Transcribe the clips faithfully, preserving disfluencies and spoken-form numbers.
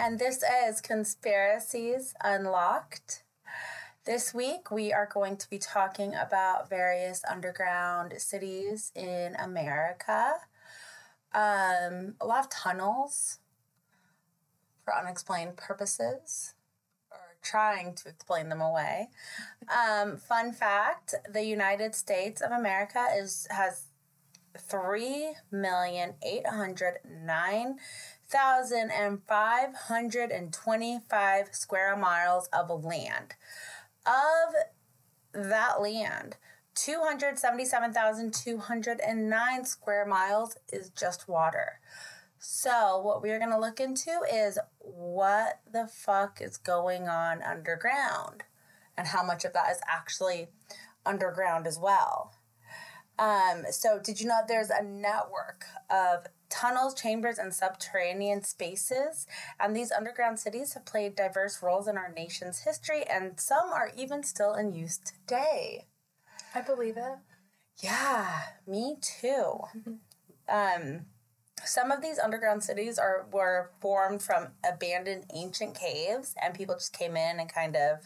and this is Conspiracies Unlocked. This week, we are going to be talking about various underground cities in America. Um, a lot of tunnels for unexplained purposes, or trying to explain them away. Um, fun fact, the United States of America is has three million eight hundred nine thousand five hundred twenty-five square miles of land. Of that land, two hundred seventy-seven thousand two hundred nine square miles is just water. So what we're going to look into is what the fuck is going on underground and how much of that is actually underground as well. Um, so did you know there's a network of tunnels, chambers, and subterranean spaces, and these underground cities have played diverse roles in our nation's history, and some are even still in use today. I believe it. Yeah, me too. um, some of these underground cities are were formed from abandoned ancient caves, and people just came in and kind of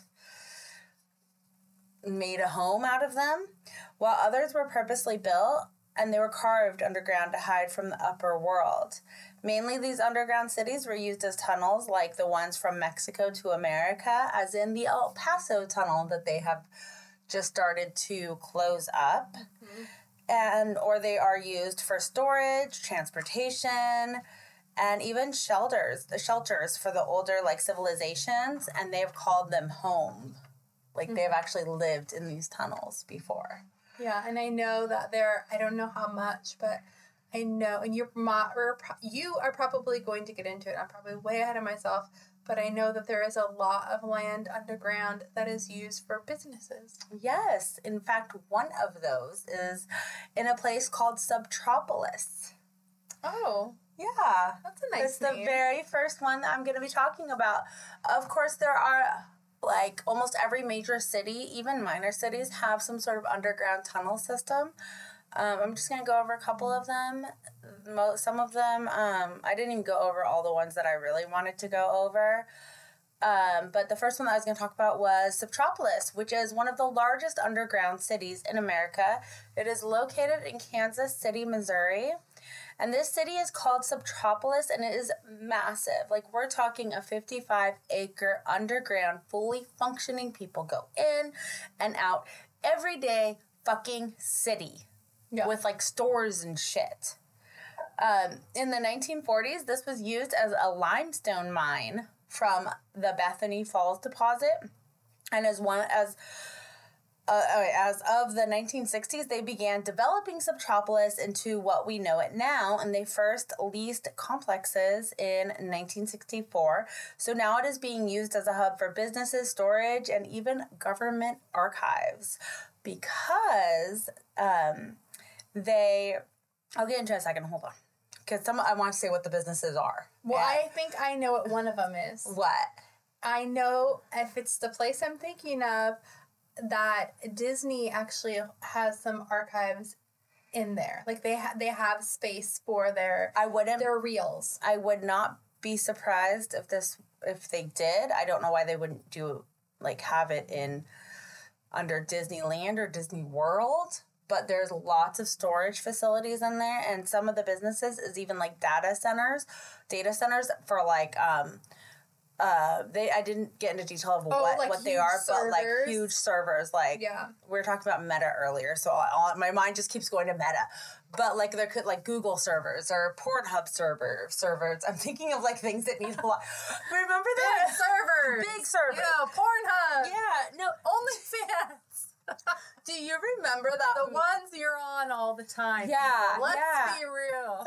made a home out of them, while others were purposely built and they were carved underground to hide from the upper world. Mainly, these underground cities were used as tunnels, like the ones from Mexico to America, as in the El Paso tunnel that they have just started to close up. Mm-hmm. And or they are used for storage, transportation, and even shelters, the shelters for the older like civilizations, and they've called them home. Like, mm-hmm. they've actually lived in these tunnels before. Yeah, and I know that there, I don't know how much, but I know, and you're, you are probably going to get into it. I'm probably way ahead of myself, but I know that there is a lot of land underground that is used for businesses. Yes. In fact, one of those is in a place called Subtropolis. Oh. Yeah. That's a nice It's name. the very first one that I'm going to be talking about. Of course, there are... Like, almost every major city, even minor cities, have some sort of underground tunnel system. Um, I'm just going to go over a couple of them. Most, some of them, um, I didn't even go over all the ones that I really wanted to go over. Um, but the first one that I was going to talk about was Subtropolis, which is one of the largest underground cities in America. It is located in Kansas City, Missouri. And this city is called Subtropolis, and it is massive. Like, we're talking a fifty-five acre underground, fully functioning, people go in and out every day fucking city. Yeah. With, like, stores and shit. Um, in the nineteen forties, this was used as a limestone mine from the Bethany Falls deposit. And as one, as... Uh, as of the nineteen sixties, they began developing Subtropolis into what we know it now, and they first leased complexes in nineteen sixty-four. So now it is being used as a hub for businesses, storage, and even government archives, because um, they... I'll get into it in a second. Hold on. Because some I want to say what the businesses are. Well, and I think I know what one of them is. What? I know if it's the place I'm thinking of, that Disney actually has some archives in there. Like, they ha- they have space for their I wouldn't their reels. I would not be surprised if this if they did. I don't know why they wouldn't do like have it in under Disneyland or Disney World, but there's lots of storage facilities in there, and some of the businesses is even like data centers, data centers for like um Uh, they I didn't get into detail of what, oh, like what they are, servers. But like huge servers. Like, yeah. we were talking about Meta earlier, so all, my mind just keeps going to Meta. But like there could like Google servers or Pornhub server servers. I'm thinking of like things that need a lot. Remember that big servers, big servers. Yeah, Pornhub. Yeah, no, OnlyFans. Do you remember that? The ones you're on all the time. Yeah, Let's yeah. be real.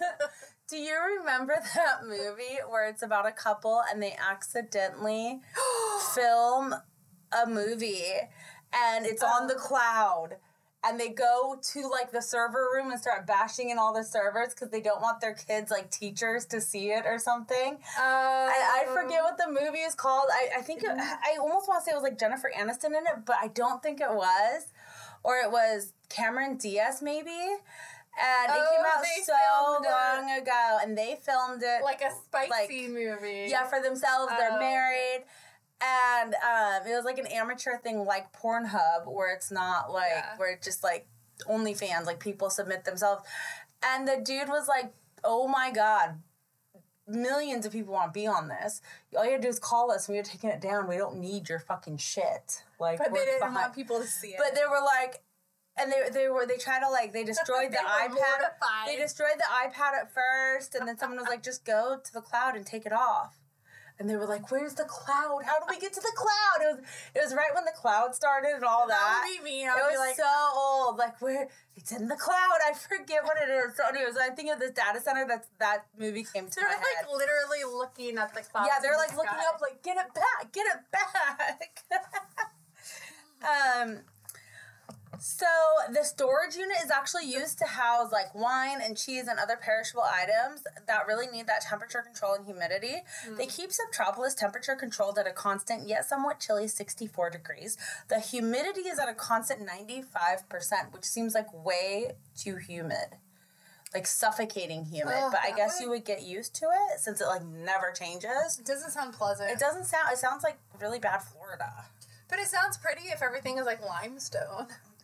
Do you remember that movie where it's about a couple and they accidentally film a movie and it's on the cloud and they go to like the server room and start bashing in all the servers because they don't want their kids like teachers to see it or something? Uh, I, I forget what the movie is called. I, I think it, I almost want to say it was like Jennifer Aniston in it, but I don't think it was. Or it was Cameron Diaz maybe. And Oh, it came out they so filmed it. long ago, and they filmed it Like a spicy like, movie. yeah, for themselves. They're Oh. married. And um, it was like an amateur thing like Pornhub, where it's not like, Yeah. where it's just like OnlyFans, like people submit themselves. And the dude was like, oh my God, millions of people want to be on this. All you gotta do is call us and we're taking it down. We don't need your fucking shit. Like, But we're they didn't fine. want people to see it. But they were like, and they they were they tried to like they destroyed They the were iPad. mortified. They destroyed the iPad at first, and then someone was like, just go to the cloud and take it off. And they were like, "Where's the cloud? How do we get to the cloud?" It was it was right when the cloud started and all that. That would be me. I It would was be like, so old. Like where it's in the cloud. I forget what it is. So anyways, I think of this data center. That's that movie came to they're my like head. literally looking at the clouds. Yeah, they're in like the looking sky. up, like, get it back, get it back. um, so the storage unit is actually used to house like wine and cheese and other perishable items that really need that temperature control and humidity. Mm. They keep Subtropolis temperature controlled at a constant yet somewhat chilly sixty-four degrees. The humidity is at a constant ninety-five percent, which seems like way too humid. Like suffocating humid, Oh, but I that guess would- you would get used to it since it like never changes. It doesn't sound pleasant. It doesn't sound, it sounds like really bad Florida. But it sounds pretty if everything is like limestone.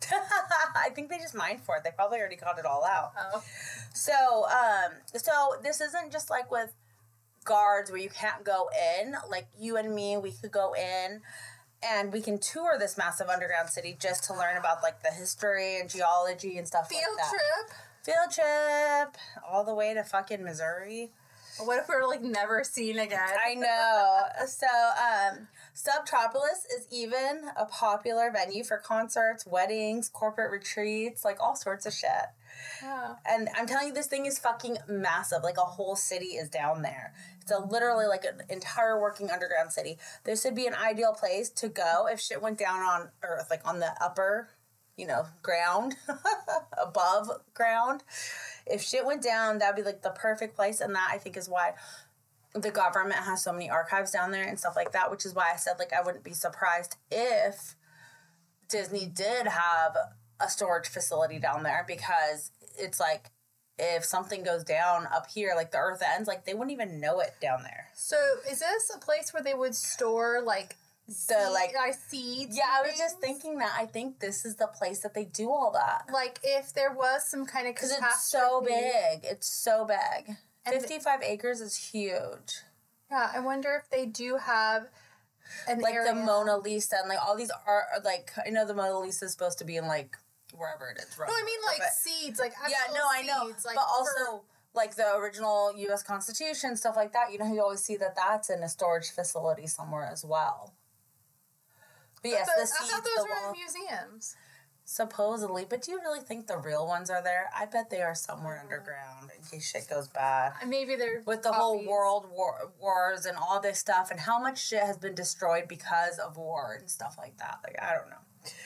I think they just mined for it. They probably already got it all out. Oh. So, um, so this isn't just like with guards where you can't go in. Like you and me, we could go in and we can tour this massive underground city just to learn about like the history and geology and stuff Field like that. trip? Field trip all the way to fucking Missouri. What if we're like never seen again? I know. So, um, Subtropolis is even a popular venue for concerts, weddings, corporate retreats, like all sorts of shit. Oh. And I'm telling you, this thing is fucking massive. Like a whole city is down there. It's a literally like an entire working underground city. This would be an ideal place to go if shit went down on Earth, like on the upper, you know, ground, above ground. If shit went down, that'd be like the perfect place. And that I think is why the government has so many archives down there and stuff like that, which is why I said like I wouldn't be surprised if Disney did have a storage facility down there, because it's like if something goes down up here, like the earth ends, like they wouldn't even know it down there. So is this a place where they would store like The seed, like like seeds? yeah, I and was just things? thinking that I think this is the place that they do all that. Like if there was some kind of Because it's so catastrophe- big. It's so big. And the- fifty-five acres is huge. Yeah, I wonder if they do have an Like area. the Mona Lisa and like all these art, like I know the Mona Lisa is supposed to be in like wherever it is. No, I mean like but- seeds, like actual yeah, no, I know. seeds, like but for- also like the original U S Constitution, stuff like that. You know, you always see that that's in a storage facility somewhere as well. But yes, I the thought, I seeds, thought the those were wall, in museums. supposedly. But do you really think the real ones are there? I bet they are somewhere underground in case shit goes bad. Maybe they're With the whole copies. world war, wars and all this stuff, and how much shit has been destroyed because of war and stuff like that. Like, I don't know.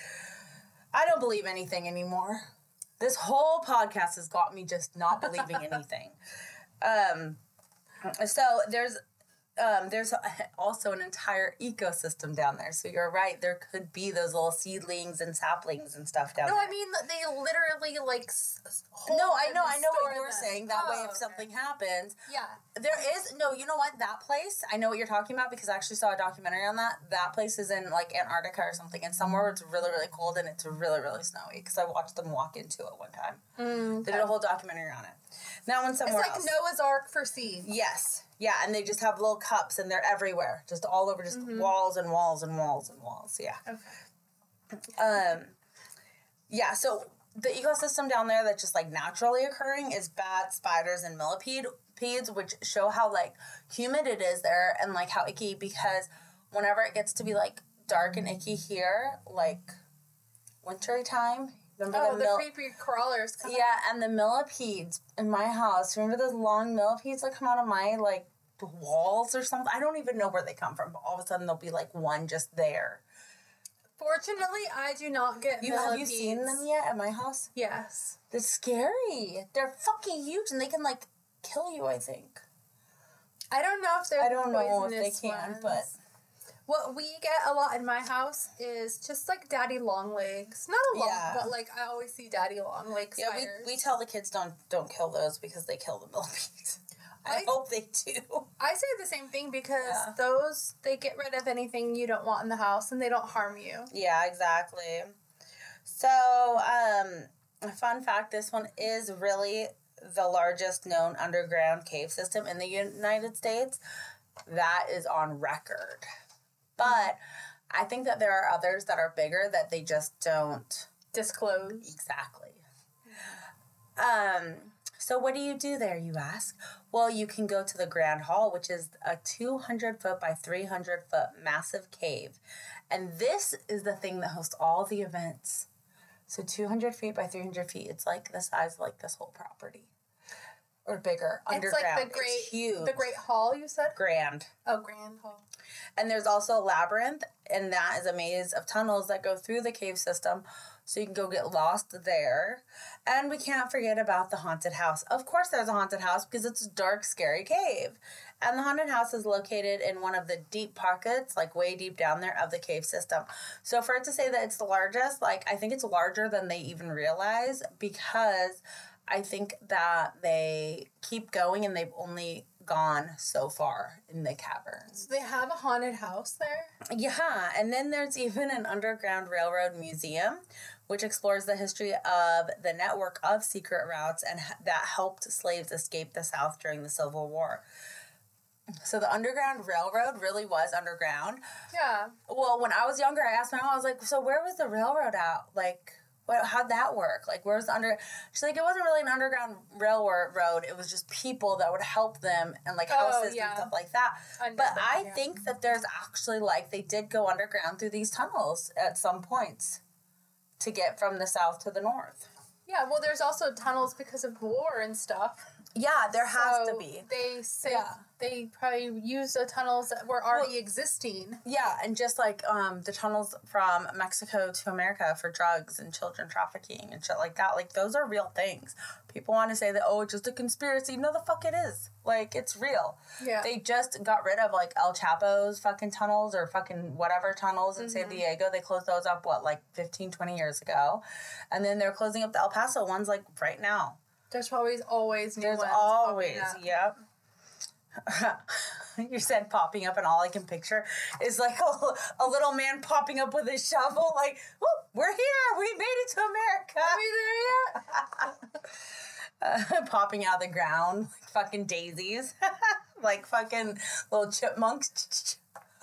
I don't believe anything anymore. This whole podcast has got me just not believing anything. Um, so there's um, there's also an entire ecosystem down there. So you're right. There could be those little seedlings and saplings and stuff down No, there. I mean they literally like. s- s- hold No, I them know, and I know what store you were them. saying. That Oh, way, if okay. something happens, Yeah. there is no. You know what? That place, I know what you're talking about because I actually saw a documentary on that. That place is in like Antarctica or something, and somewhere where it's really, really cold and it's really, really snowy. Because I watched them walk into it one time. Mm, They did a whole documentary on it. That one's It's somewhere like else. Noah's Ark for seeds. Yes. Yeah, and they just have little cups and they're everywhere. Just all over, just walls and walls and walls and walls. Yeah. Okay. Um, yeah, so the ecosystem down there that's just like naturally occurring is bats, spiders, and millipedes, which show how like humid it is there and like how icky, because whenever it gets to be like dark and icky here, like wintry time, remember Oh, the the mil- creepy crawlers. Come yeah, and the millipedes in my house. Remember those long millipedes that come out of my like walls or something? I don't even know where they come from, but all of a sudden there'll be like one just there. Fortunately, I do not get You have you millipedes. seen them yet at my house? Yes. They're scary. They're fucking huge and they can like kill you, I think. I don't know if they're I don't know if they poisonous can, ones. but What we get a lot in my house is just like daddy long legs. Not a lot, yeah. but like I always see daddy long legs. Yeah, spiders. we we tell the kids don't don't kill those because they kill the millipedes. I, I hope they do. I say the same thing because yeah. those they get rid of anything you don't want in the house and they don't harm you. Yeah, exactly. So, um, a fun fact: this one is really the largest known underground cave system in the United States. That is on record. But I think that there are others that are bigger that they just don't disclose. Exactly. Um, so what do you do there, you ask? Well, you can go to the Grand Hall, which is a two hundred foot by three hundred foot massive cave. And this is the thing that hosts all the events. So two hundred feet by three hundred feet, it's like the size of like this whole property. Or bigger, it's underground. Like the great, it's huge. The Great Hall, you said? Grand. Oh, Grand Hall. And there's also a labyrinth, and that is a maze of tunnels that go through the cave system, so you can go get lost there. And we can't forget about the haunted house. Of course there's a haunted house, because it's a dark, scary cave. And the haunted house is located in one of the deep pockets, like way deep down there, of the cave system. So for it to say that it's the largest, like, I think it's larger than they even realize, because I think that they keep going and they've only gone so far in the caverns. So they have a haunted house there? Yeah, and then there's even an underground railroad museum, which explores the history of the network of secret routes and that helped slaves escape the South during the Civil War. So the Underground Railroad really was underground. Yeah. Well, when I was younger, I asked my mom, I was like, so where was the railroad at? Like, what, how'd that work? Like, where's the under... She's like, it wasn't really an underground railroad. It was just people that would help them and, like, houses oh, yeah. and stuff like that. I but that, I yeah. think that there's actually, like, they did go underground through these tunnels at some points to get from the south to the north. Yeah, well, there's also tunnels because of war and stuff. Yeah, there has so to be. They say yeah. they probably used the tunnels that were already well, existing. Yeah, and just like um, the tunnels from Mexico to America for drugs and children trafficking and shit like that. Like, those are real things. People want to say that, oh, it's just a conspiracy. No, the fuck it is. Like, it's real. Yeah. They just got rid of, like, El Chapo's fucking tunnels or fucking whatever tunnels in mm-hmm. San Diego. They closed those up, what, like fifteen, twenty years ago? And then they're closing up the El Paso ones, like, right now. There's always, always new There's ones. There's always, yep. You said popping up, and all I can picture is like a, a little man popping up with his shovel, like, oh, we're here, we made it to America. Are we there yet? uh, popping out of the ground, like fucking daisies, like fucking little chipmunks.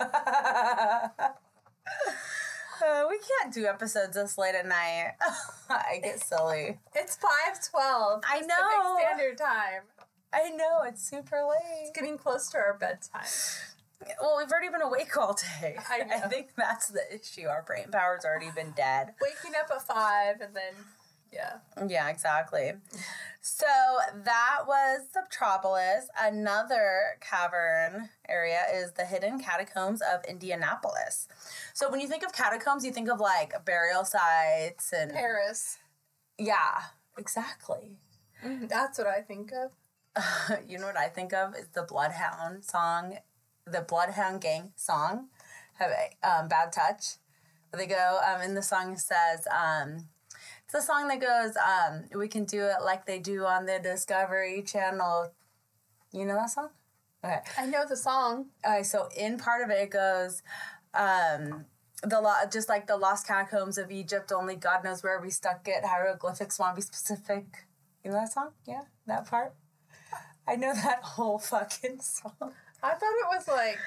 Uh, we can't do episodes this late at night. I get silly. It's five twelve. I know. Pacific Standard Time. I know. It's super late. It's getting close to our bedtime. Well, we've already been awake all day. I know. I think that's the issue. Our brain power's already been dead. Waking up at five and then, yeah. Yeah, exactly. So that was Subtropolis. Another cavern area is the hidden catacombs of Indianapolis. So when you think of catacombs, you think of like burial sites and Paris. Yeah, exactly. Mm, that's what I think of. Uh, you know what I think of is the Bloodhound song, the Bloodhound Gang song, have a um, Bad Touch. They go, um, and the song says, um, it's a song that goes, um, we can do it like they do on the Discovery Channel. You know that song? Okay. I know the song. Okay, so in part of it, it goes, um, the lo- just like the lost catacombs of Egypt, only God knows where we stuck it, hieroglyphics want to be specific. You know that song? Yeah, that part? I know that whole fucking song. I thought it was like...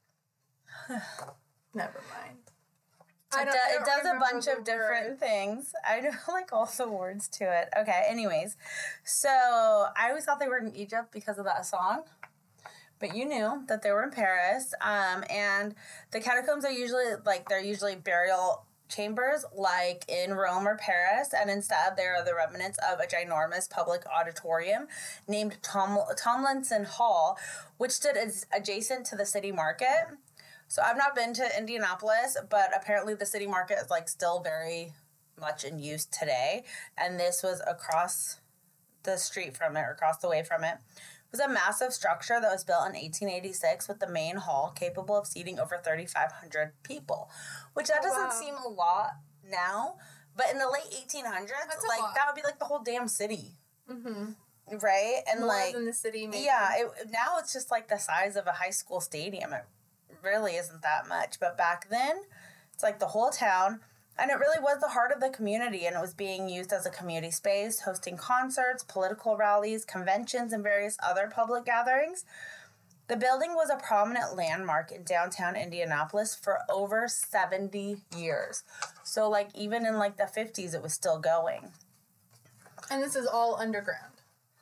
Never mind. It, do, it does a bunch of different word. things. I know, like, all the words to it. Okay, anyways. So, I always thought they were in Egypt because of that song. But you knew that they were in Paris. Um, and the catacombs are usually, like, they're usually burial chambers, like in Rome or Paris. And instead, they are the remnants of a ginormous public auditorium named Tom- Tomlinson Hall, which stood as adjacent to the city market. So I've not been to Indianapolis, but apparently the city market is, like, still very much in use today. And this was across the street from it, or across the way from it, It was a massive structure that was built in eighteen eighty-six with the main hall capable of seating over thirty-five hundred people, which that Oh, doesn't wow. seem a lot now, but in the late eighteen hundreds, That's a like lot. that would be like the whole damn city, Mm-hmm. right? And More like, than the city, maybe. yeah, it, now it's just like the size of a high school stadium. It really isn't that much, but back then, it's like the whole town. And it really was the heart of the community, and it was being used as a community space, hosting concerts, political rallies, conventions, and various other public gatherings. The building was a prominent landmark in downtown Indianapolis for over seventy years. So, like, even in, like, the fifties, it was still going. And this is all underground.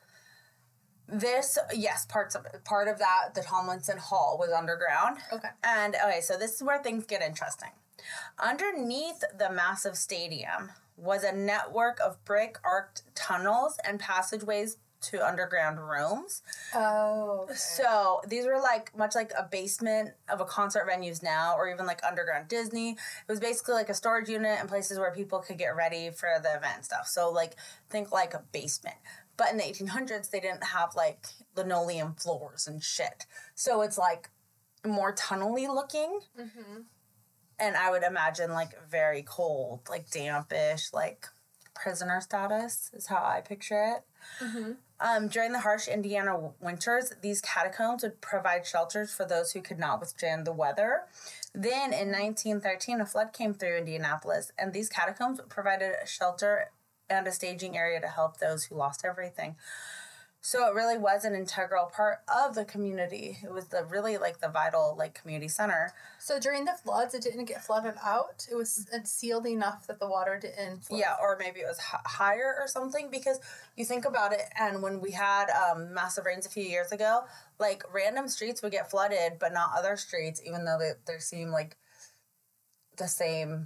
This, yes, parts of it. Part of that, the Tomlinson Hall was underground. Okay. And, okay, so this is where things get interesting. Underneath the massive stadium was a network of brick-arced tunnels and passageways to underground rooms. Oh. Okay. So these were like much like a basement of a concert venues now, or even like underground Disney. It was basically like a storage unit and places where people could get ready for the event and stuff. So like think like a basement. But in the eighteen hundreds, they didn't have like linoleum floors and shit. So it's like more tunnely looking. Mm-hmm. And I would imagine, like, very cold, like, dampish, like, prisoner status is how I picture it. Mm-hmm. Um, during the harsh Indiana winters, these catacombs would provide shelters for those who could not withstand the weather. Then, in nineteen thirteen, a flood came through Indianapolis, and these catacombs provided a shelter and a staging area to help those who lost everything. So it really was an integral part of the community. It was the really, like, the vital, like, community center. So during the floods, it didn't get flooded out. It was it's sealed enough that the water didn't flood. Yeah, or maybe it was h- higher or something, because you think about it, and when we had um, massive rains a few years ago, like, random streets would get flooded, but not other streets, even though they, they seem like the same.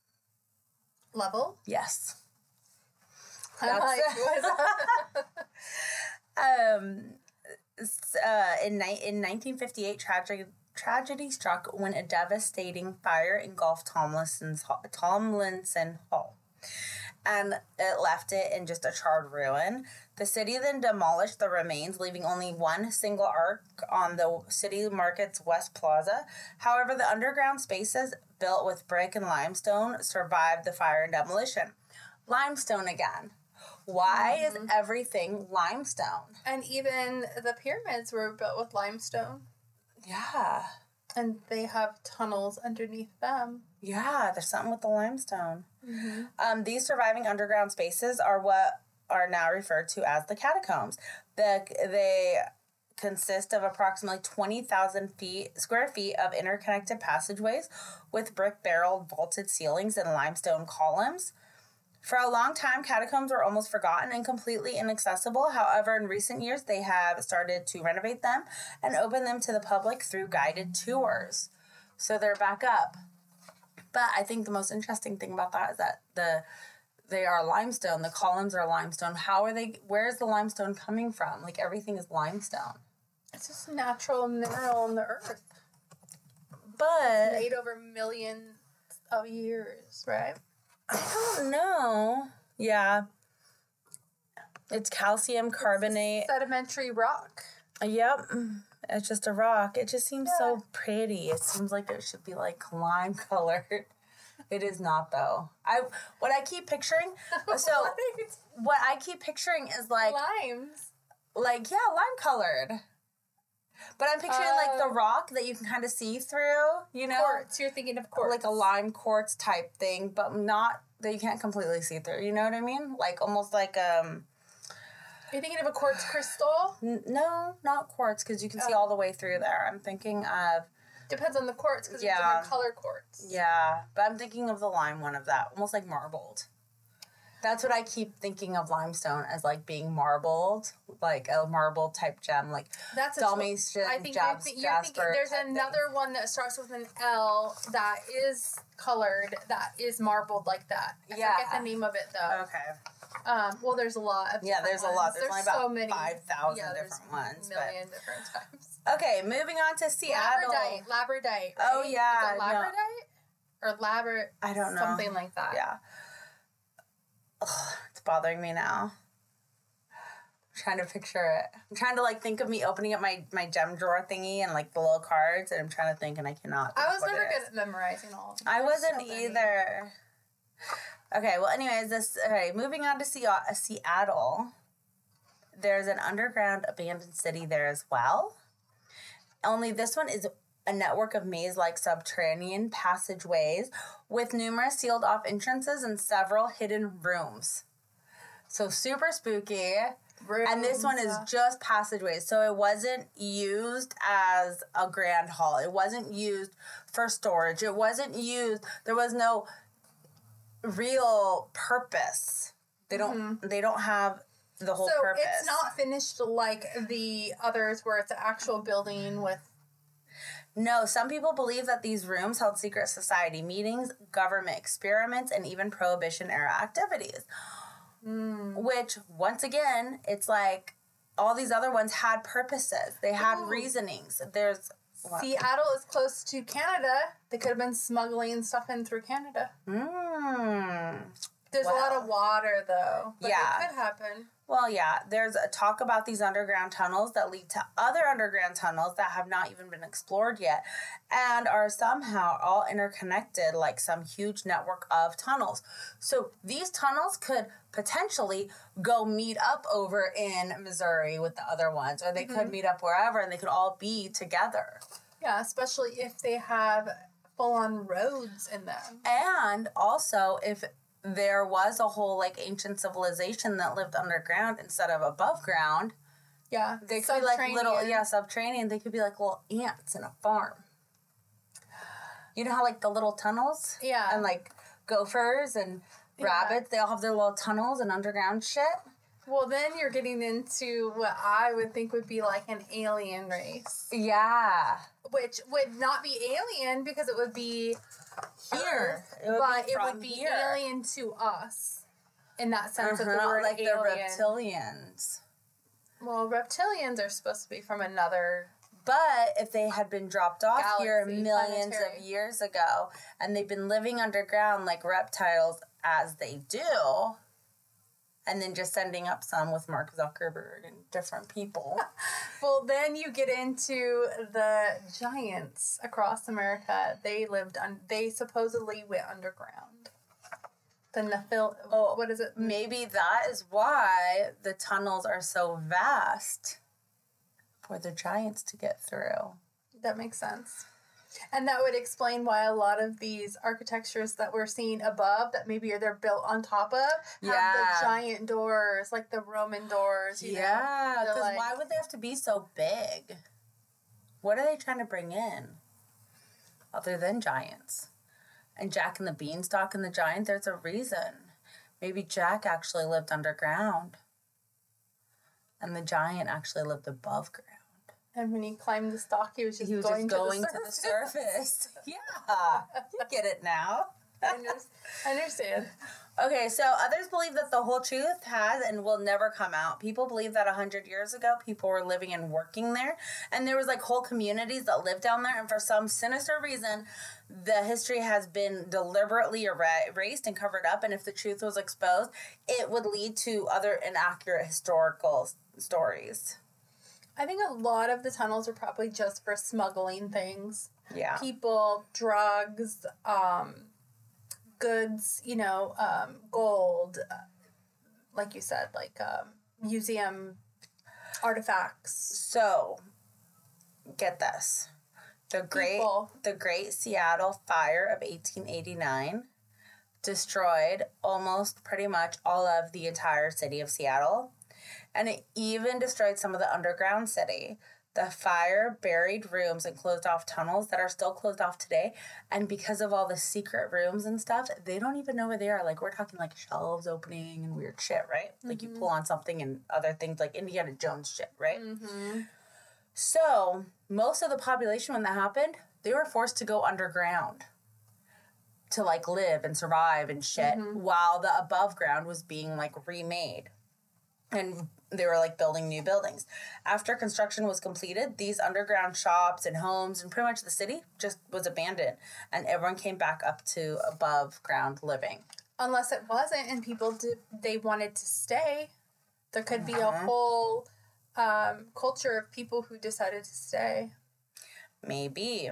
Level? Yes. I'm That's like, it. what? Um, s- uh, in, ni- in nineteen fifty-eight, tragedy, tragedy struck when a devastating fire engulfed Tomlinson's, Hall- Tomlinson Hall. And it left it in just a charred ruin. The city then demolished the remains, leaving only one single arc on the city market's West Plaza. However, the underground spaces, built with brick and limestone, survived the fire and demolition. Limestone again. Why Mm-hmm. is everything limestone? And even the pyramids were built with limestone. Yeah. And they have tunnels underneath them. Yeah, there's something with the limestone. Mm-hmm. Um, these surviving underground spaces are what are now referred to as the catacombs. The, they consist of approximately twenty thousand feet, square feet of interconnected passageways with brick-barreled vaulted ceilings and limestone columns. For a long time, catacombs were almost forgotten and completely inaccessible. However, in recent years, they have started to renovate them and open them to the public through guided tours. So they're back up. But I think the most interesting thing about that is that the they are limestone. The columns are limestone. How are they? Where is the limestone coming from? Like, everything is limestone. It's just a natural mineral in the earth. But Made over millions of years, right? I don't know. Yeah. It's calcium carbonate. Sedimentary rock. Yep. It's just a rock. It just seems Yeah. so pretty. It seems like it should be like lime colored. It is not, though. I what I keep picturing. So what I keep picturing is like limes. like yeah, lime colored. But I'm picturing like the Oh. rock that you can kind of see through. You know, Quartz. You're thinking of quartz. like a lime quartz type thing, but not that you can't completely see through. You know what I mean? Like almost like um. You're thinking of a quartz crystal? N- no, not quartz, because you can see Oh. all the way through there. I'm thinking of Depends on the quartz because Yeah. there's different color quartz. yeah, but I'm thinking of the lime one of that, almost like marbled. That's what I keep thinking of limestone as, like being marbled, like a marbled type gem, like That's a Dalmatian, I think Jabs, you're, th- you're thinking Jasper. there's type thing. another one that starts with an L that is colored, that is marbled like that. I Yeah. forget the name of it though. Okay. Um, well, there's a lot of Yeah, different there's a ones. lot. There's, only about so many. five thousand yeah, there's different ones. A million different types. But okay, moving on to Seattle. Labradite. Labradite. Right? Oh, yeah, Is it no. labradite? Or labra... I don't know. Something like that. Yeah. Ugh, it's bothering me now. trying to picture it. I'm trying to like think of me opening up my, my gem drawer thingy and like the little cards, and I'm trying to think, and I cannot. I was never good at memorizing all of them. I wasn't so either. Okay, well, anyways, this okay. Moving on to Se- uh, Seattle, there's an underground abandoned city there as well. Only this one is a network of maze-like subterranean passageways with numerous sealed-off entrances and several hidden rooms. So super spooky. Rooms, and this one is yeah. just passageways. So it wasn't used as a grand hall. It wasn't used for storage. It wasn't used. There was no real purpose. They don't mm-hmm. they don't have the whole so purpose. So it's not finished like the others where it's an actual building with... No, some people believe that these rooms held secret society meetings, government experiments, and even Prohibition-era activities. Mm. Which, once again, it's like all these other ones had purposes. They had Ooh. reasonings. There's... What? Seattle is close to Canada. They could have been smuggling stuff in through Canada. Mm. There's well, a lot of water, though. But yeah. it could happen. Well, yeah. There's a talk about these underground tunnels that lead to other underground tunnels that have not even been explored yet and are somehow all interconnected like some huge network of tunnels. So these tunnels could potentially go meet up over in Missouri with the other ones, or they mm-hmm. could meet up wherever and they could all be together. Yeah, especially if they have full-on roads in them. And also if there was a whole like ancient civilization that lived underground instead of above ground. Yeah. They could be like little, yeah, subterranean. They could be like little ants in a farm. You know how like the little tunnels? Yeah. And like gophers and yeah. rabbits, they all have their little tunnels and underground shit. Well, then you're getting into what I would think would be like an alien race. Yeah. Which would not be alien because it would be here, it would but be it would be here. Alien to us in that sense uh-huh. of the word like alien. the reptilians. Well, reptilians are supposed to be from another. But if they had been dropped off galaxy, here millions planetary. of years ago and they've been living underground like reptiles as they do, and then just sending up some with Mark Zuckerberg and different people. Well, then you get into the giants across America. They lived on. They supposedly went underground. The Nephil. Oh, what is it? Maybe that is why the tunnels are so vast for the giants to get through. That makes sense. And that would explain why a lot of these architectures that we're seeing above, that maybe they're built on top of, have yeah. the giant doors, like the Roman doors. You yeah, because like, why would they have to be so big? What are they trying to bring in? Other than giants. And Jack and the Beanstalk and the giant, there's a reason. Maybe Jack actually lived underground. And the giant actually lived above ground. And when he climbed the stalk, he was just he was going, just going to, to the the surface. Yeah. You get it now. I understand. Okay, so others believe that the whole truth has and will never come out. People believe that one hundred years ago, people were living and working there. And there was, like, whole communities that lived down there. And for some sinister reason, the history has been deliberately erased and covered up. And if the truth was exposed, it would lead to other inaccurate historical stories. I think a lot of the tunnels are probably just for smuggling things. Yeah. People, drugs, um, goods, you know, um, gold, uh, like you said, like um, museum artifacts. So, get this. The great, People. the Great Seattle Fire of eighteen eighty-nine destroyed almost pretty much all of the entire city of Seattle. And it even destroyed some of the underground city. The fire buried rooms and closed off tunnels that are still closed off today. And because of all the secret rooms and stuff, they don't even know where they are. Like, we're talking like shelves opening and weird shit, right? Mm-hmm. Like, you pull on something and other things like Indiana Jones shit, right? Mm-hmm. So, most of the population when that happened, they were forced to go underground to, like, live and survive and shit mm-hmm. while the above ground was being, like, remade. And they were, like, building new buildings. After construction was completed, these underground shops and homes and pretty much the city just was abandoned. And everyone came back up to above ground living. Unless it wasn't and people did, they wanted to stay. There could be Uh-huh. a whole um, culture of people who decided to stay. Maybe.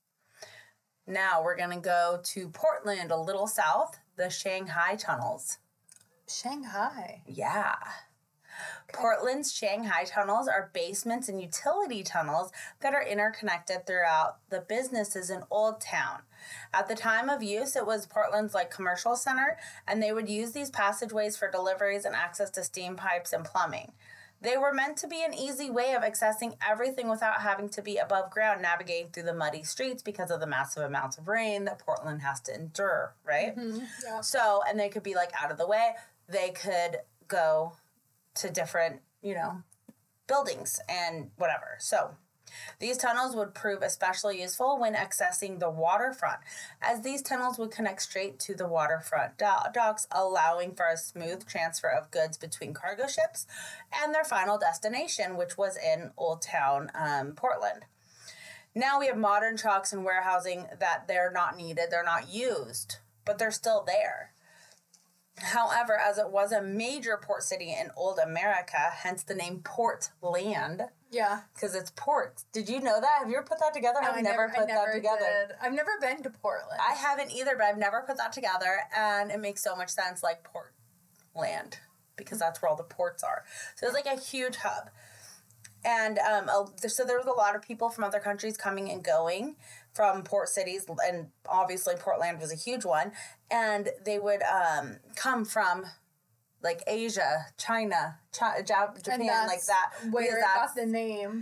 Now we're going to go to Portland, a little south, the Shanghai tunnels. Shanghai. Yeah. Portland's Shanghai tunnels are basements and utility tunnels that are interconnected throughout the businesses in Old Town. At the time of use, it was Portland's like commercial center, and they would use these passageways for deliveries and access to steam pipes and plumbing. They were meant to be an easy way of accessing everything without having to be above ground navigating through the muddy streets because of the massive amounts of rain that Portland has to endure, right? Mm-hmm. Yeah. So, and they could be like out of the way. They could go to different, you know, buildings and whatever. So these tunnels would prove especially useful when accessing the waterfront, as these tunnels would connect straight to the waterfront do- docks, allowing for a smooth transfer of goods between cargo ships and their final destination, which was in Old Town, um, Portland. Now we have modern trucks and warehousing that they're not needed, they're not used, but they're still there. However, as it was a major port city in old America, hence the name Portland, Yeah. because it's ports. Did you know that? Have you ever put that together? No, I've I never, never put I never that together. Did. I've never been to Portland. I haven't either, but I've never put that together, and it makes so much sense, like Portland, because that's where all the ports are. So it's like a huge hub. And um, so there was a lot of people from other countries coming and going from port cities, and obviously Portland was a huge one. And they would um, come from like Asia, China, China Japan, like that. Where it got the name.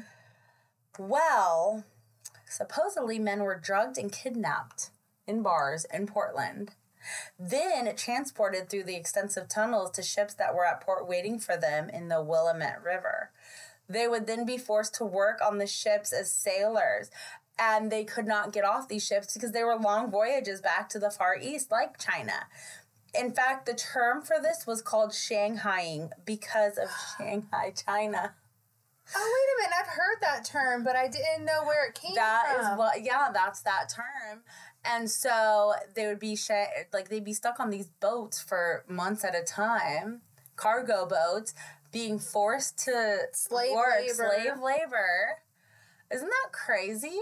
Well, supposedly men were drugged and kidnapped in bars in Portland. Then transported through the extensive tunnels to ships that were at port waiting for them in the Willamette River. They would then be forced to work on the ships as sailors, and they could not get off these ships because they were long voyages back to the Far East, like China. In fact, the term for this was called Shanghaiing because of Shanghai, China. Oh, wait a minute. I've heard that term, but I didn't know where it came That from. is what, yeah, that's that term. And so they would be, sh- like, they'd be stuck on these boats for months at a time, cargo boats, being forced to Slave work, labor. slave labor. Isn't that crazy?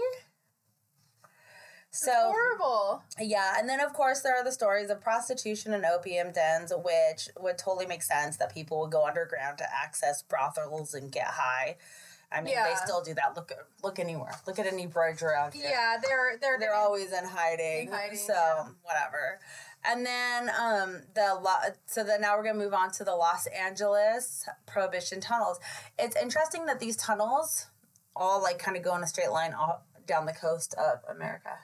It's So horrible. yeah, and then of course there are the stories of prostitution and opium dens, which would totally make sense that people would go underground to access brothels and get high. I mean, Yeah. they still do that. Look, look anywhere. Look at any bridge around here. Yeah, they're they're They're always in hiding. In hiding, so yeah. whatever. And then um the lo- so then now we're gonna move on to the Los Angeles Prohibition tunnels. It's interesting that these tunnels all like kind of go in a straight line all down the coast of America.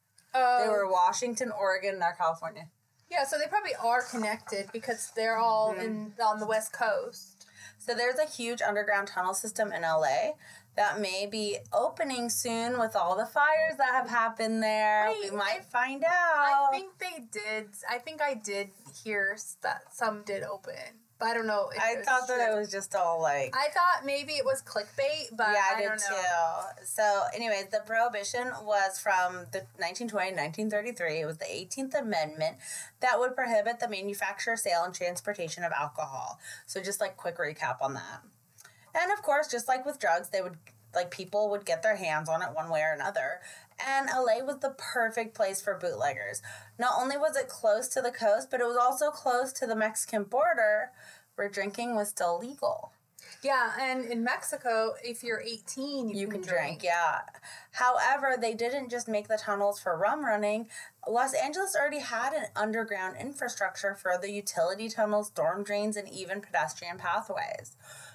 Uh, They were Washington, Oregon, and now California. yeah, so they probably are connected because they're all Mm-hmm. in on the West Coast. So there's a huge underground tunnel system in L A that may be opening soon with all the fires that have happened there. Wait, we might I- find out. I think they did. I think I did hear s- that some did open, but I don't know. If I it was thought that true. it was just all like... I thought maybe it was clickbait, but yeah, I, I, did don't know. too. So, anyways, the prohibition was from the nineteen twenty to nineteen thirty-three. It was the eighteenth Amendment that would prohibit the manufacture, sale, and transportation of alcohol. So, just like quick recap on that. And of course, just like with drugs, they would like people would get their hands on it one way or another. And L A was the perfect place for bootleggers. Not only was it close to the coast, but it was also close to the Mexican border, where drinking was still legal. Yeah, and in Mexico, if you're eighteen, you, You can, can drink, yeah. However, they didn't just make the tunnels for rum running. Los Angeles already had an underground infrastructure for the utility tunnels, storm drains, and even pedestrian pathways.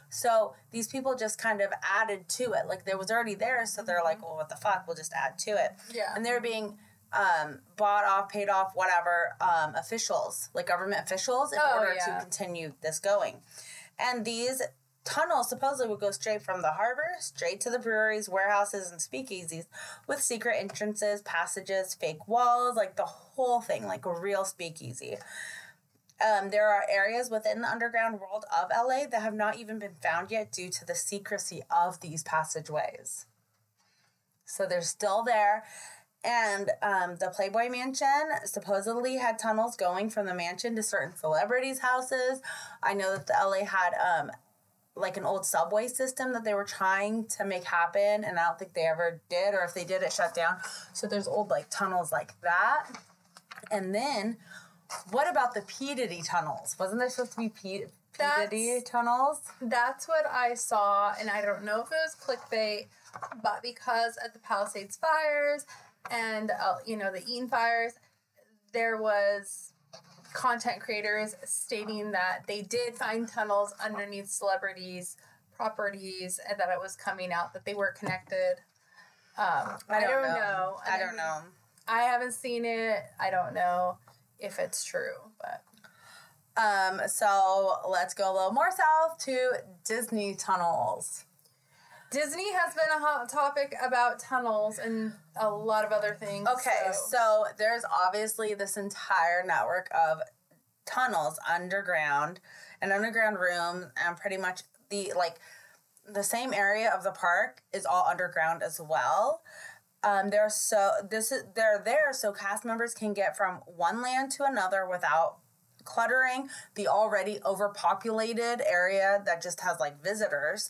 So these people just kind of added to it. Like, there was already there, so they're like, well, what the fuck? We'll just add to it. Yeah. And they're being um, bought off, paid off, whatever, um, officials, like government officials, in Oh, order yeah. to continue this going. And these tunnels supposedly would go straight from the harbor, straight to the breweries, warehouses, and speakeasies, with secret entrances, passages, fake walls, like the whole thing, like a real speakeasy. Um, there are areas within the underground world of L A that have not even been found yet due to the secrecy of these passageways. So they're still there. And um, the Playboy Mansion supposedly had tunnels going from the mansion to certain celebrities' houses. I know that the L A had um, like an old subway system that they were trying to make happen, and I don't think they ever did, or if they did, it shut down. So there's old like tunnels like that. And then, what about the P. Diddy tunnels? Wasn't there supposed to be P. P. Diddy tunnels? That's what I saw, and I don't know if it was clickbait, but because of the Palisades fires and, uh, you know, the Eaton fires, there was content creators stating that they did find tunnels underneath celebrities' properties and that it was coming out that they were connected. Um, I, don't I don't know. know. I don't know. I haven't seen it. I don't know if it's true, but... Um, so let's go a little more south to Disney tunnels. Disney has been a hot topic about tunnels and a lot of other things. Okay, so, so there's obviously this entire network of tunnels underground and underground rooms, and pretty much the like the same area of the park is all underground as well. Um, they're so this is they're there so cast members can get from one land to another without cluttering the already overpopulated area that just has like visitors.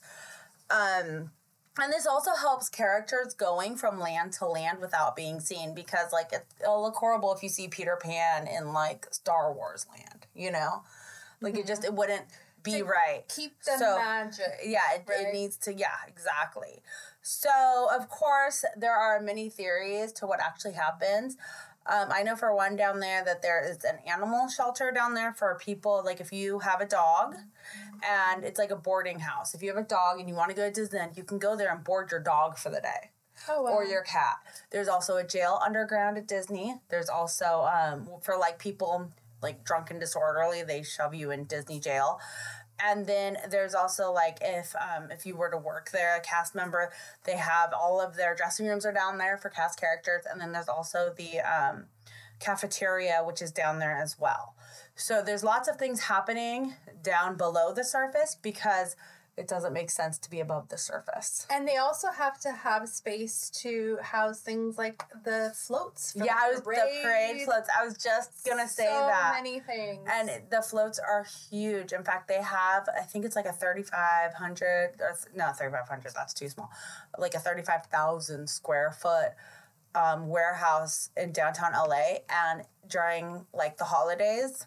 Um, and this also helps characters going from land to land without being seen, because like it, it'll look horrible if you see Peter Pan in like Star Wars land, you know, like mm-hmm. it just, it wouldn't be to right. Keep the so, magic. Yeah, it, right? it needs to, yeah, exactly. So of course there are many theories to what actually happens. Um, I know for one down there that there is an animal shelter down there for people, like if you have a dog, and it's like a boarding house. If you have a dog and you want to go to Disneyland, you can go there and board your dog for the day. Oh, wow. Or your cat. There's also a jail underground at Disney. There's also, um, for like people like drunk and disorderly, they shove you in Disney jail. And then there's also like if um, if you were to work there, a cast member, they have all of their dressing rooms are down there for cast characters. And then there's also the um, cafeteria, which is down there as well. So there's lots of things happening down below the surface because it doesn't make sense to be above the surface. And they also have to have space to house things like the floats. For yeah, the I was parade. the parade floats. I was just gonna say so that. So many things. And the floats are huge. In fact, they have, I think it's like a thirty-five hundred, or no, thirty-five hundred, that's too small. Like a thirty-five thousand square foot um, warehouse in downtown L A. And during like the holidays,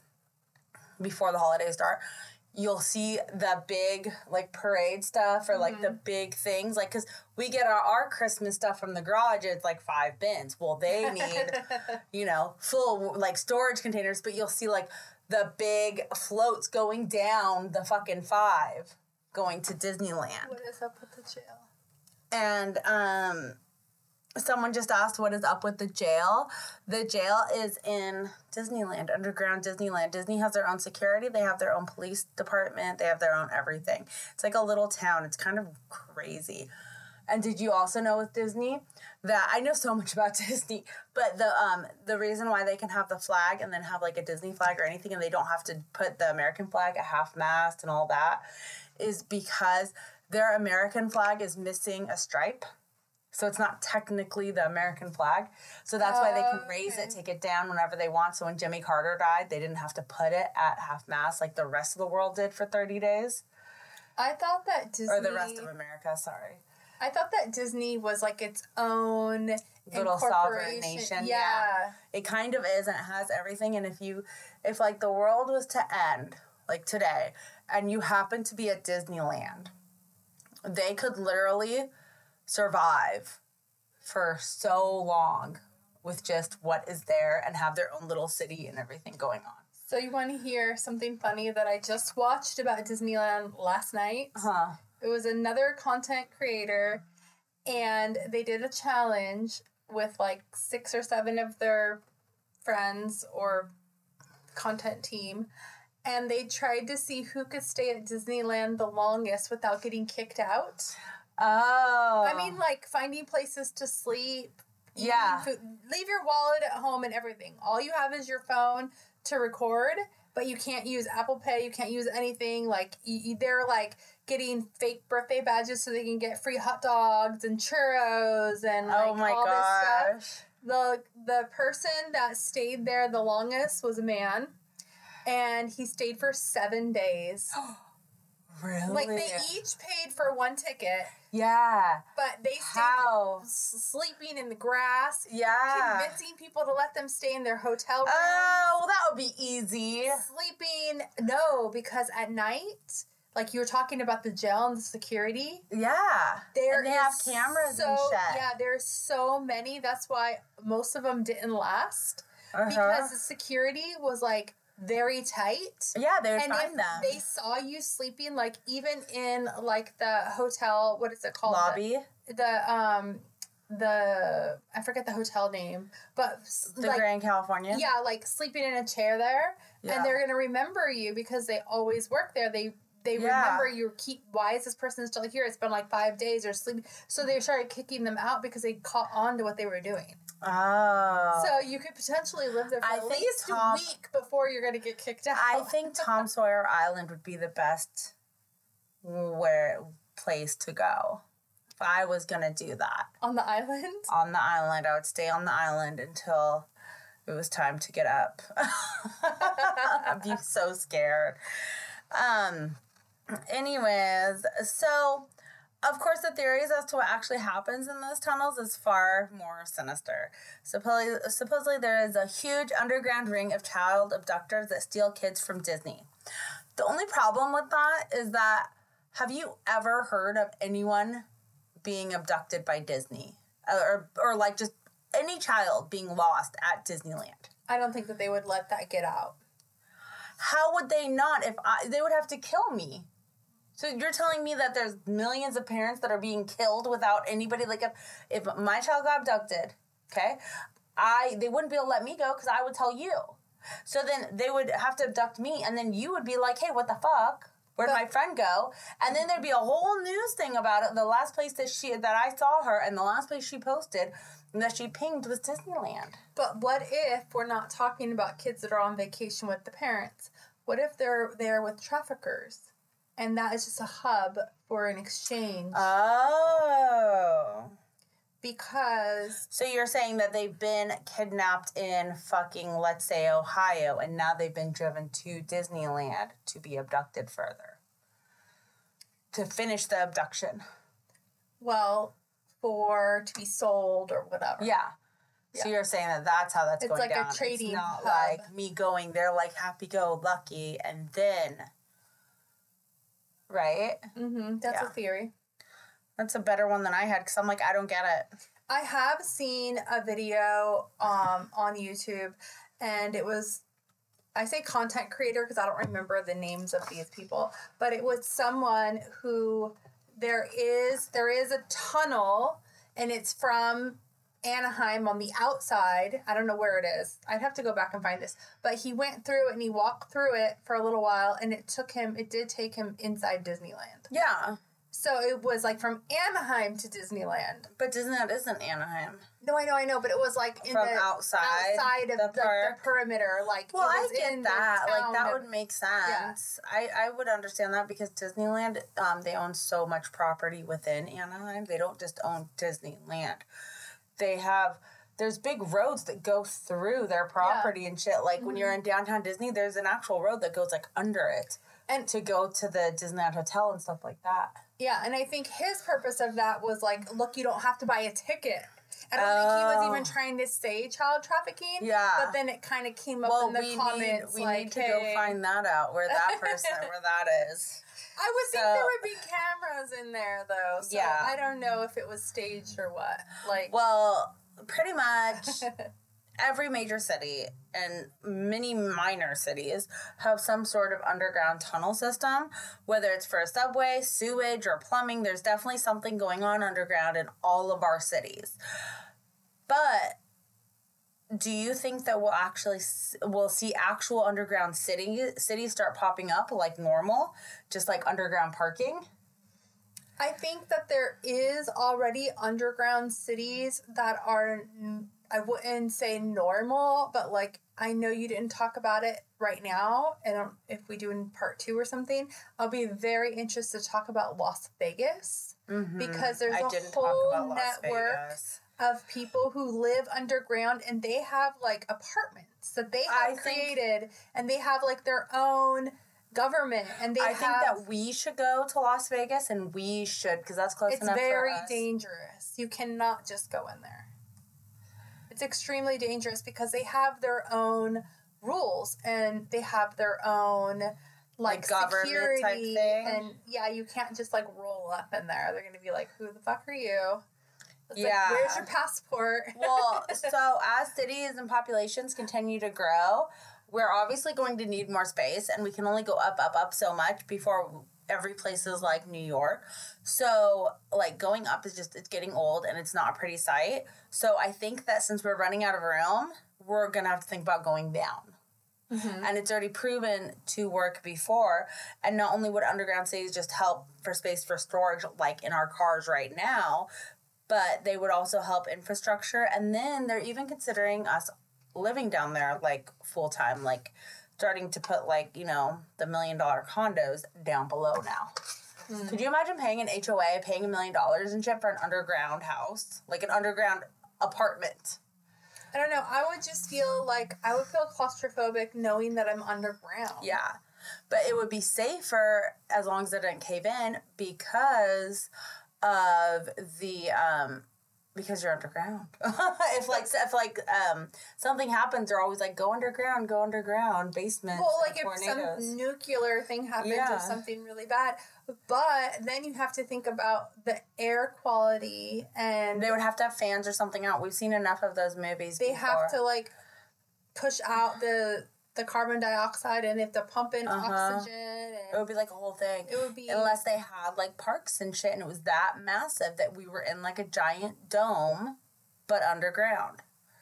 before the holidays start, you'll see the big, like, parade stuff or, like, mm-hmm. the big things. Like, because we get our, our Christmas stuff from the garage, it's, like, five bins. Well, they need, you know, full, like, storage containers. But you'll see, like, the big floats going down the fucking five going to Disneyland. What is up with the jail? And, um... someone just asked what is up with the jail. The jail is in Disneyland, underground Disneyland. Disney has their own security. They have their own police department. They have their own everything. It's like a little town. It's kind of crazy. And did you also know with Disney that I know so much about Disney, but the um the reason why they can have the flag and then have like a Disney flag or anything, and they don't have to put the American flag at half mast and all that, is because their American flag is missing a stripe. So it's not technically the American flag. So that's why they can raise okay. it, take it down whenever they want. So when Jimmy Carter died, they didn't have to put it at half-mast like the rest of the world did for thirty days. I thought that Disney... Or the rest of America, sorry. I thought that Disney was like its own little sovereign nation. Yeah. yeah. It kind of is, and it has everything. And if you, if like the world was to end, like today, and you happen to be at Disneyland, they could literally survive for so long with just what is there and have their own little city and everything going on. So you want to hear something funny that I just watched about Disneyland last night? Uh-huh. It was another content creator, and they did a challenge with like six or seven of their friends or content team, and they tried to see who could stay at Disneyland the longest without getting kicked out. Oh. I mean, like, finding places to sleep. Yeah. Food, leave your wallet at home and everything. All you have is your phone to record, but you can't use Apple Pay. You can't use anything. Like, you, they're, like, getting fake birthday badges so they can get free hot dogs and churros and, like, oh my all gosh. this stuff. the the person that stayed there the longest was a man, and he stayed for seven days. Really? Like, they each paid for one ticket. Yeah. But they stayed How? sleeping in the grass. Yeah. Convincing people to let them stay in their hotel room. Oh, well, that would be easy. Sleeping. No, because at night, like you were talking about the jail and the security. Yeah. There and they have is cameras so, and shit. Yeah, there's so many. That's why most of them didn't last. Uh-huh. Because the security was, like, very tight. Yeah, they would and find if them. they saw you sleeping, like, even in, like, the hotel, what is it called? Lobby? The, the um, the, I forget the hotel name, but, The like, Grand California? yeah, like, sleeping in a chair there, Yeah. and they're going to remember you because they always work there. They They Yeah. remember you keep, why is this person still here? It's been like five days or sleeping. So they started kicking them out because they caught on to what they were doing. Oh. So you could potentially live there for I at think least Tom- a week before you're going to get kicked out. I think Tom Sawyer Island would be the best where place to go. If I was going to do that. On the island? On the island. I would stay on the island until it was time to get up. I'd be so scared. Um... Anyways, so, of course, the theories as to what actually happens in those tunnels is far more sinister. Supposedly, supposedly there is a huge underground ring of child abductors that steal kids from Disney. The only problem with that is that, have you ever heard of anyone being abducted by Disney? Or, or like, just any child being lost at Disneyland? I don't think that they would let that get out. How would they not? If I, they would have to kill me. So you're telling me that there's millions of parents that are being killed without anybody, like if, if my child got abducted, okay, I they wouldn't be able to let me go because I would tell you. So then they would have to abduct me, and then you would be like, hey, what the fuck? Where'd But, my friend go? And then there'd be a whole news thing about it. The last place that she that I saw her and the last place she posted that she pinged was Disneyland. But what if we're not talking about kids that are on vacation with the parents? What if they're there with traffickers? And that is just a hub for an exchange. Oh. Because... So you're saying that they've been kidnapped in fucking, let's say, Ohio, and now they've been driven to Disneyland to be abducted further. To finish the abduction. Well, for... to be sold or whatever. Yeah. So Yeah. you're saying that that's how that's It's going like a down. trading It's not hub. like me going there like happy-go-lucky and then... Right? Mm-hmm. That's Yeah. a theory. That's a better one than I had, because I'm like, I don't get it. I have seen a video um, on YouTube, and it was, I say content creator because I don't remember the names of these people, but it was someone who there is there is a tunnel, and it's from Anaheim on the outside. I don't know where it is. I'd have to go back and find this. But he went through and he walked through it for a little while, and it took him, it did take him inside Disneyland. Yeah. So it was like from Anaheim to Disneyland. But Disneyland isn't Anaheim. No, I know, I know, but it was like in From the outside outside of the the, park. the perimeter. Like, Well, it I was get in that. the Like, town that of- would make sense. I, I would understand that because Disneyland, um, they own so much property within Anaheim. They don't just own Disneyland. They have, there's big roads that go through their property and shit. Like, when you're in downtown Disney, there's an actual road that goes, like, under it. And to go to the Disneyland Hotel and stuff like that. yeah, and I think his purpose of that was like, look, you don't have to buy a ticket. I don't think he was Oh. even trying to say child trafficking. Yeah. But then it kind of came up Well, in the we comments need, we like, need to hey, go find that out, where that person, where that is. I would think So- there would be cameras in there, though. So Yeah. I don't know if it was staged or what. Like, Well, pretty much every major city and many minor cities have some sort of underground tunnel system, whether it's for a subway, sewage, or plumbing. There's definitely something going on underground in all of our cities. But do you think that we'll actually we'll see actual underground city cities start popping up like normal, just like underground parking? I think that there is already underground cities that are, I wouldn't say normal, but like, I know you didn't talk about it right now, and if we do in part two or something, I'll be very interested to talk about Las Vegas, Mm-hmm. because there's I a didn't whole talk about Las network Vegas. of people who live underground, and they have like apartments that they have I created, think, and they have like their own government, and they I have, think that we should go to Las Vegas, and we should, because that's close enough for us. It's very dangerous. You cannot just go in there. It's extremely dangerous because they have their own rules, and they have their own like, like government security type thing. And yeah, you can't just like roll up in there. They're gonna be like, "Who the fuck are you?" It's yeah. Like, where's your passport? Well, so as cities and populations continue to grow, we're obviously going to need more space, and we can only go up, up, up so much before every place is like New York. So, like, going up is just, it's getting old, and it's not a pretty sight. So, I think that since we're running out of room, we're going to have to think about going down. Mm-hmm. And it's already proven to work before. And not only would underground cities just help for space for storage, like in our cars right now, but they would also help infrastructure. And then they're even considering us living down there, like, full-time, like, starting to put, like, you know, the million-dollar condos down below now. Mm. Could you imagine paying an H O A, paying a million dollars and shit for an underground house? Like, an underground apartment. I don't know. I would just feel like, I would feel claustrophobic knowing that I'm underground. Yeah. But it would be safer as long as it didn't cave in because of the, um, because you're underground. if like, if like, um, something happens, they're always like, go underground, go underground, basement. Well, like if tornadoes. Some nuclear thing happens yeah. or something really bad, but then you have to think about the air quality, and they would have to have fans or something out. We've seen enough of those movies. They before. have to like push out the the carbon dioxide, and if they're pumping uh-huh. oxygen, and it would be like a whole thing. It would be unless they had like parks and shit, and it was that massive that we were in like a giant dome, but underground.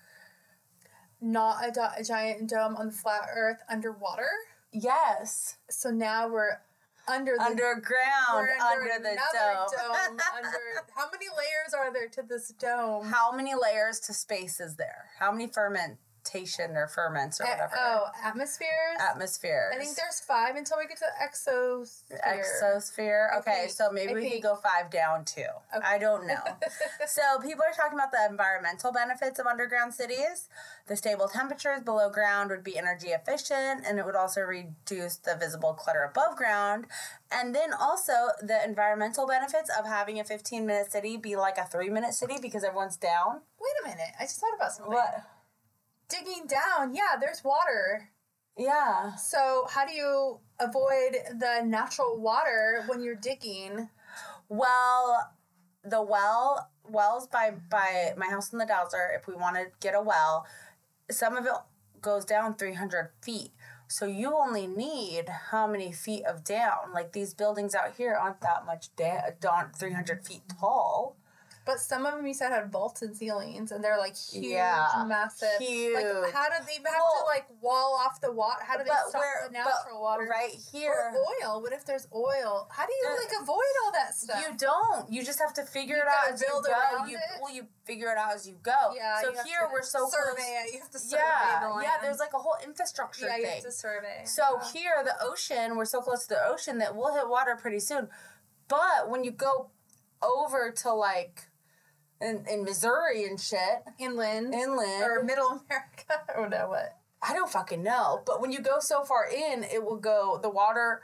Not a, do- a giant dome on the flat Earth underwater. Yes. So now we're under the underground we're under, under the dome. dome under how many layers are there to this dome? How many layers to space is there? How many ferment? Or ferments or whatever. Oh, atmospheres? Atmospheres. I think there's five until we get to exosphere. Exosphere. Okay, think, so maybe I we think. could go five down too. Okay. I don't know. So people are talking about the environmental benefits of underground cities. The stable temperatures below ground would be energy efficient, and it would also reduce the visible clutter above ground. And then also the environmental benefits of having a fifteen-minute city be like a three-minute city because everyone's down. Wait a minute. I just thought about something. What? Digging down, yeah, there's water. Yeah. So how do you avoid the natural water when you're digging? Well, the well, wells by, by my house in the Dowser, if we want to get a well, some of it goes down three hundred feet. So you only need how many feet of down? Like these buildings out here aren't that much da- down, three hundred feet tall. But some of them you said had vaulted ceilings, and they're like huge, yeah, massive. Huge. Like, how do they have well, to like wall off the water? How do they stop the natural water? Right here, or oil. What if there's oil? How do you uh, like avoid all that stuff? You don't. You just have to figure you it out as you go. You well, you figure it out as you go. Yeah. So here we're so survey close. It. You have to survey yeah, the land. Yeah. There's like a whole infrastructure yeah, thing. Yeah, you have to survey. So yeah. here, the ocean. We're so close to the ocean that we'll hit water pretty soon. But when you go over to like. In, in Missouri and shit. Inland. Inland. Or middle America. I don't know what. I don't fucking know. But when you go so far in, it will go, the water,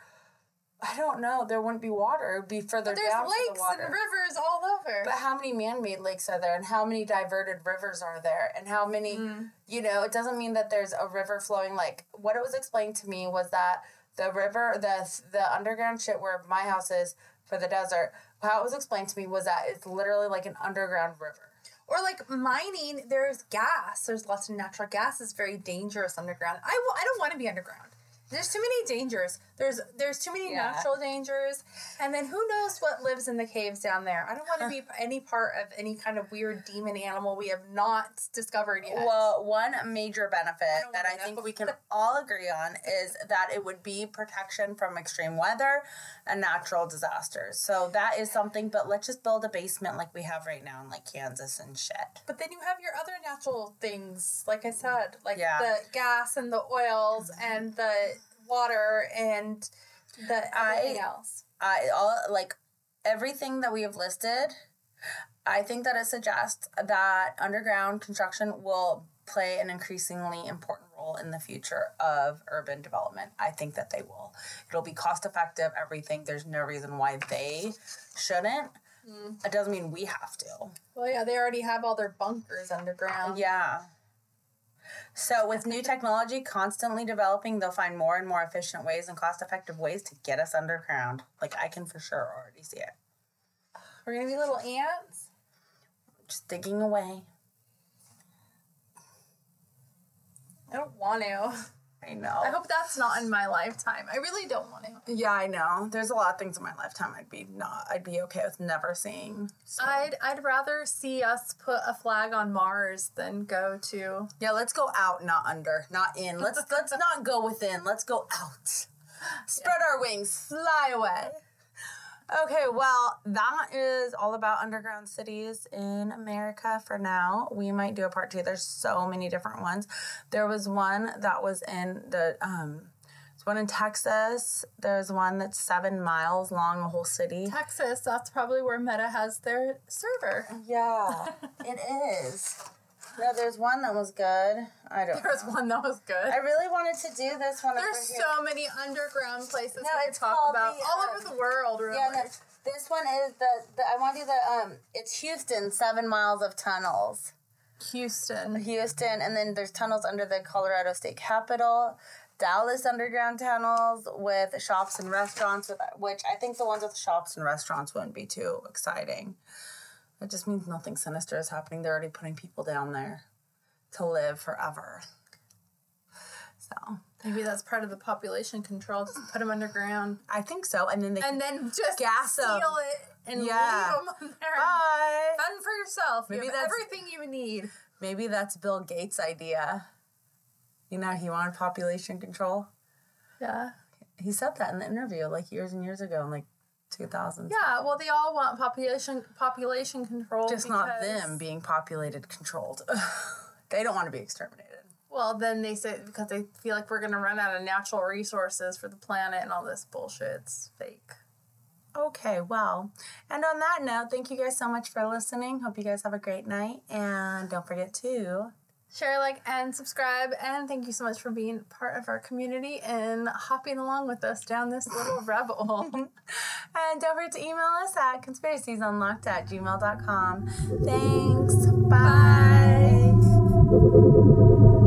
I don't know. There wouldn't be water. It would be further but down to the water. There's lakes and rivers all over. But how many man-made lakes are there? And how many diverted rivers are there? And how many, mm. you know, it doesn't mean that there's a river flowing. Like, what it was explained to me was that the river, the the underground shit where my house is for the desert, how it was explained to me was that it's literally like an underground river. Or like mining, there's gas. There's lots of natural gas. It's very dangerous underground. I, w- I don't want to be underground. There's too many dangers. There's there's too many yeah. natural dangers. And then who knows what lives in the caves down there. I don't want to be any part of any kind of weird demon animal we have not discovered yet. Well, one major benefit I that I know. think we can all agree on is that it would be protection from extreme weather and natural disasters. So that is something, but let's just build a basement like we have right now in like Kansas and shit. But then you have your other natural things, like I said, like yeah. the gas and the oils and the water and the everything I, else. I all like everything that we have listed. I think that it suggests that underground construction will play an increasingly important role in the future of urban development. I think that they will. It'll be cost effective, everything. There's no reason why they shouldn't. Mm. It doesn't mean we have to. Well, yeah, they already have all their bunkers underground. Yeah. So with new technology constantly developing, they'll find more and more efficient ways and cost-effective ways to get us underground. Like, I can for sure already see it. We're going to be little ants? Just digging away. I don't want to. I know. I hope that's not in my lifetime. I really don't want to. Yeah, I know. There's a lot of things in my lifetime I'd be not. I'd be okay with never seeing. So. I'd I'd rather see us put a flag on Mars than go to. Yeah, let's go out, not under, not in. Let's let's not go within. Let's go out. Spread yeah. our wings, fly away. Okay, well, that is all about underground cities in America for now. We might do a part two. There's so many different ones. There was one that was in the, um, there's one in Texas. There's one that's seven miles long, a whole city. Texas, that's probably where Meta has their server. Yeah, it is. No, there's one that was good. I don't There was know. one that was good. I really wanted to do this one. There's so many underground places no, we it's can talk about the, all um, over the world, really. Yeah, no, this one is the, the, I want to do the, um, it's Houston, seven miles of tunnels. Houston. Houston, and then there's tunnels under the Colorado State Capitol. Dallas underground tunnels with shops and restaurants, with, which I think the ones with shops and restaurants wouldn't be too exciting. It just means nothing sinister is happening. They're already putting people down there to live forever. So maybe that's part of the population control. Just put them underground. I think so, and then they and then just gas steal them. it and yeah. leave them on there. Bye. Fun for yourself. Maybe you have that's everything you need. Maybe that's Bill Gates' idea. You know, he wanted population control. Yeah, he said that in the interview like years and years ago, in like two thousands. Yeah, well, they all want population population control. Just not them being populated controlled. They don't want to be exterminated. Well, then they say because they feel like we're going to run out of natural resources for the planet and all this bullshit. It's fake. Okay, well, and on that note, thank you guys so much for listening. Hope you guys have a great night, and don't forget to share, like, and subscribe, and thank you so much for being part of our community and hopping along with us down this little rabbit hole. And don't forget to email us at conspiracies unlocked at gmail dot com. Thanks. Bye. Bye.